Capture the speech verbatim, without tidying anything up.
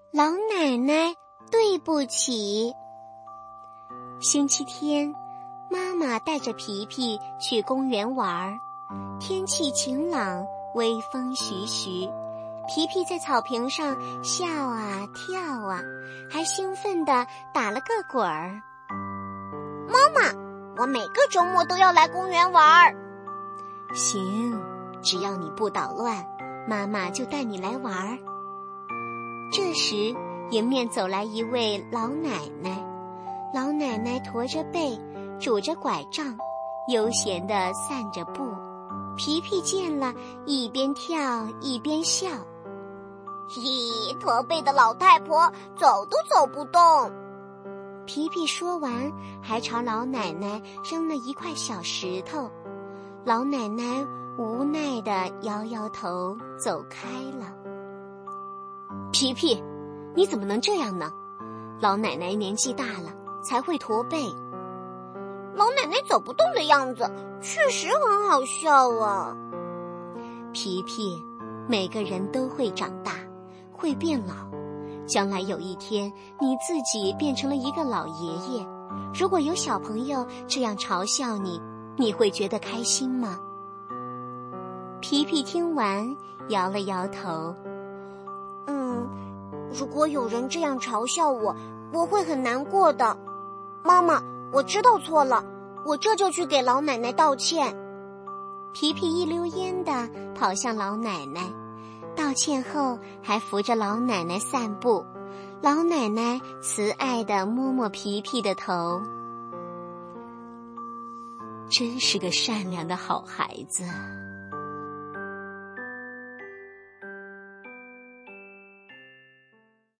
老奶奶，对不起。星期天，妈妈带着皮皮去公园玩，天气晴朗，微风徐徐。皮皮在草坪上笑啊跳啊，还兴奋地打了个滚儿。 妈妈，我每个周末都要来公园玩。 行，只要你不捣乱，妈妈就带你来玩。这时，迎面走来一位老奶奶，老奶奶驼着背，拄着拐杖，悠闲地散着步。皮皮见了，一边跳一边笑。 嘿，驼背的老太婆走都走不动。 皮皮说完，还朝老奶奶扔了一块小石头。老奶奶无奈地摇摇头，走开了。皮皮，你怎么能这样呢？老奶奶年纪大了，才会驼背。 老奶奶走不动的样子，确实很好笑啊。 皮皮，每个人都会长大，会变老。将来有一天，你自己变成了一个老爷爷，如果有小朋友这样嘲笑你，你会觉得开心吗？皮皮听完，摇了摇头。 嗯，如果有人这样嘲笑我，我会很难过的。妈妈，我知道错了，我这就去给老奶奶道歉。 皮皮一溜烟地跑向老奶奶，道歉后还扶着老奶奶散步。老奶奶慈爱地摸摸皮皮的头，真是个善良的好孩子。